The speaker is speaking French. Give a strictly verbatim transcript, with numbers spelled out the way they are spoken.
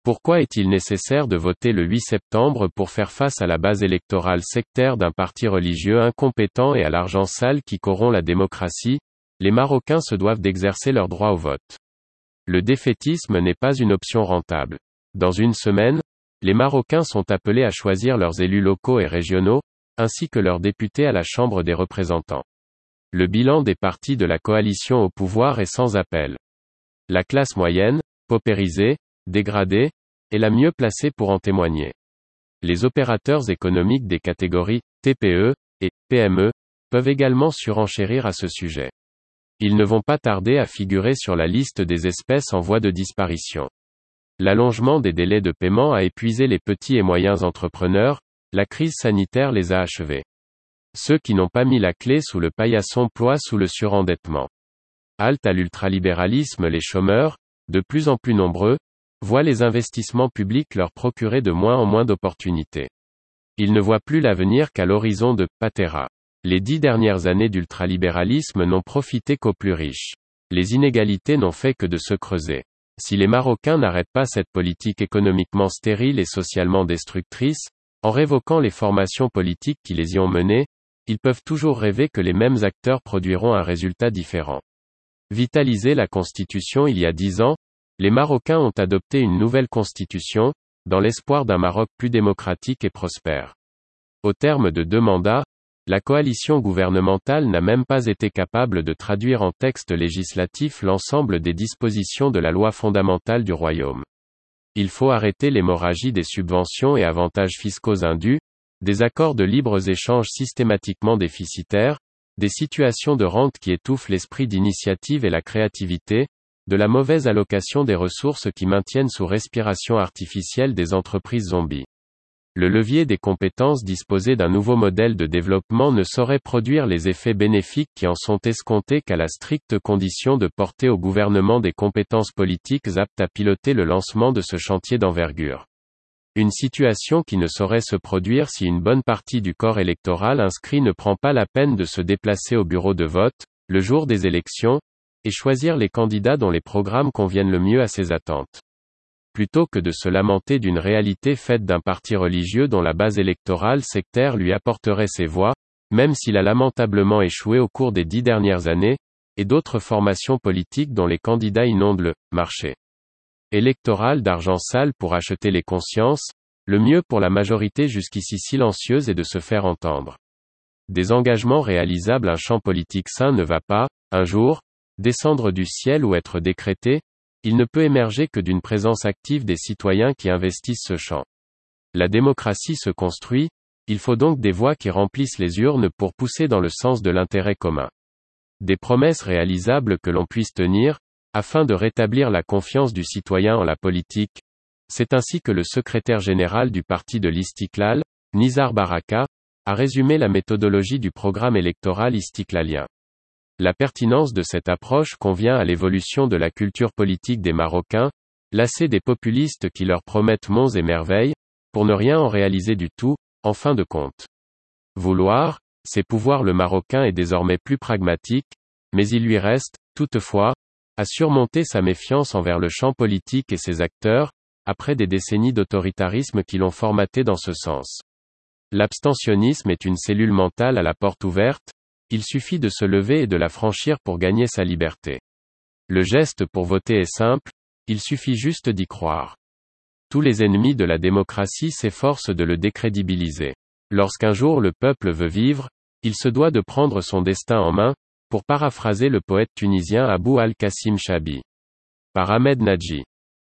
Pourquoi est-il nécessaire de voter le huit septembre pour faire face à la base électorale sectaire d'un parti religieux incompétent et à l'argent sale qui corrompt la démocratie? Les Marocains se doivent d'exercer leur droit au vote. Le défaitisme n'est pas une option rentable. Dans une semaine, les Marocains sont appelés à choisir leurs élus locaux et régionaux, ainsi que leurs députés à la Chambre des représentants. Le bilan des partis de la coalition au pouvoir est sans appel. La classe moyenne, paupérisée, dégradée, est la mieux placée pour en témoigner. Les opérateurs économiques des catégories T P E et P M E peuvent également surenchérir à ce sujet. Ils ne vont pas tarder à figurer sur la liste des espèces en voie de disparition. L'allongement des délais de paiement a épuisé les petits et moyens entrepreneurs, la crise sanitaire les a achevés. Ceux qui n'ont pas mis la clé sous le paillasson ploient sous le surendettement. Halte à l'ultralibéralisme, les chômeurs, de plus en plus nombreux, voient les investissements publics leur procurer de moins en moins d'opportunités. Ils ne voient plus l'avenir qu'à l'horizon de Patera. Les dix dernières années d'ultralibéralisme n'ont profité qu'aux plus riches. Les inégalités n'ont fait que de se creuser. Si les Marocains n'arrêtent pas cette politique économiquement stérile et socialement destructrice, en révoquant les formations politiques qui les y ont menées, ils peuvent toujours rêver que les mêmes acteurs produiront un résultat différent. Vitalisé la Constitution il y a dix ans, les Marocains ont adopté une nouvelle Constitution, dans l'espoir d'un Maroc plus démocratique et prospère. Au terme de deux mandats, la coalition gouvernementale n'a même pas été capable de traduire en texte législatif l'ensemble des dispositions de la loi fondamentale du royaume. Il faut arrêter l'hémorragie des subventions et avantages fiscaux indus, des accords de libres-échanges systématiquement déficitaires, des situations de rente qui étouffent l'esprit d'initiative et la créativité, de la mauvaise allocation des ressources qui maintiennent sous respiration artificielle des entreprises zombies. Le levier des compétences disposé d'un nouveau modèle de développement ne saurait produire les effets bénéfiques qui en sont escomptés qu'à la stricte condition de porter au gouvernement des compétences politiques aptes à piloter le lancement de ce chantier d'envergure. Une situation qui ne saurait se produire si une bonne partie du corps électoral inscrit ne prend pas la peine de se déplacer au bureau de vote, le jour des élections, et choisir les candidats dont les programmes conviennent le mieux à ses attentes. Plutôt que de se lamenter d'une réalité faite d'un parti religieux dont la base électorale sectaire lui apporterait ses voix, même s'il a lamentablement échoué au cours des dix dernières années, et d'autres formations politiques dont les candidats inondent le marché électoral d'argent sale pour acheter les consciences, le mieux pour la majorité jusqu'ici silencieuse est de se faire entendre. Des engagements réalisables, un champ politique sain ne va pas, un jour, descendre du ciel ou être décrété, il ne peut émerger que d'une présence active des citoyens qui investissent ce champ. La démocratie se construit, il faut donc des voix qui remplissent les urnes pour pousser dans le sens de l'intérêt commun. Des promesses réalisables que l'on puisse tenir, afin de rétablir la confiance du citoyen en la politique. C'est ainsi que le secrétaire général du parti de l'Istiklal, Nizar Baraka, a résumé la méthodologie du programme électoral istiklalien. La pertinence de cette approche convient à l'évolution de la culture politique des Marocains, lassés des populistes qui leur promettent monts et merveilles, pour ne rien en réaliser du tout, en fin de compte. Vouloir, c'est pouvoir. Le Marocain est désormais plus pragmatique, mais il lui reste, toutefois, à surmonter sa méfiance envers le champ politique et ses acteurs, après des décennies d'autoritarisme qui l'ont formaté dans ce sens. L'abstentionnisme est une cellule mentale à la porte ouverte, il suffit de se lever et de la franchir pour gagner sa liberté. Le geste pour voter est simple, il suffit juste d'y croire. Tous les ennemis de la démocratie s'efforcent de le décrédibiliser. Lorsqu'un jour le peuple veut vivre, il se doit de prendre son destin en main, pour paraphraser le poète tunisien Abou al-Qasim Chabi. Par Ahmed Nadji.